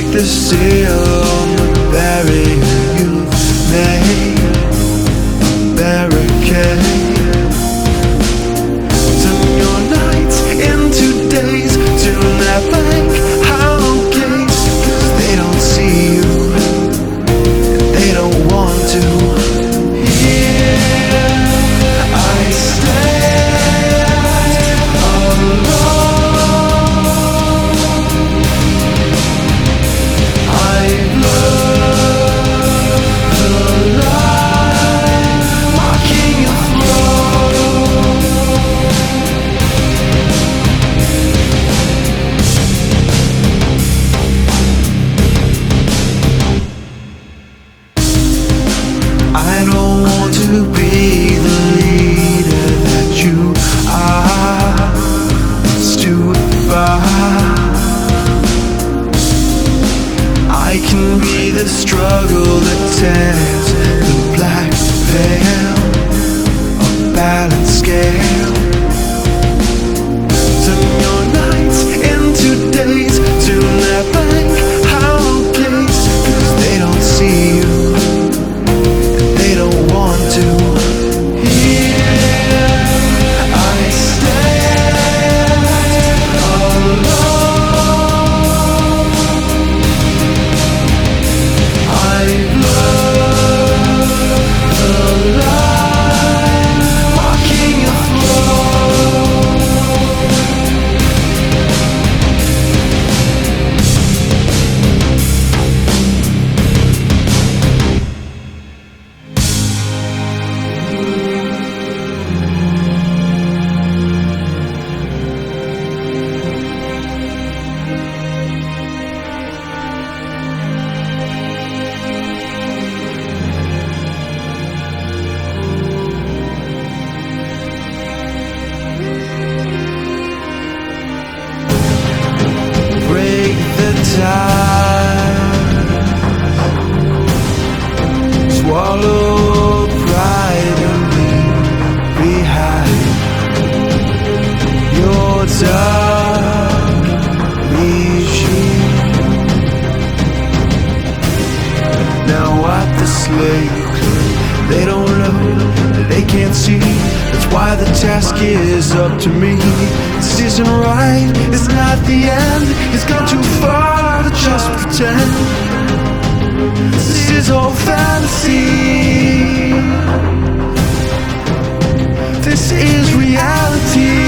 the seal on the barrier you made, barricade. Turn your nights into days, turn that blank hollow gaze, 'cause they don't see you, and they don't want to. Here I stand alone. I've learned the light walking your throne. I don't want to be the leader that you are. It's too far. I can be the struggle that tears the black veil of balance scale. Turn your nights into days, turn that blank hollow gaze, 'cause they don't see you, they don't want to. Here I stand alone. I've learned the light walking your throne. Break the ties, swallow pride and leave behind your dark regime. Now wipe the slate clean. They don't know, they can't see. That's why the task is up to me. This isn't right, it's not the end. It's gone too far to just pretend. This is all fantasy. This is reality.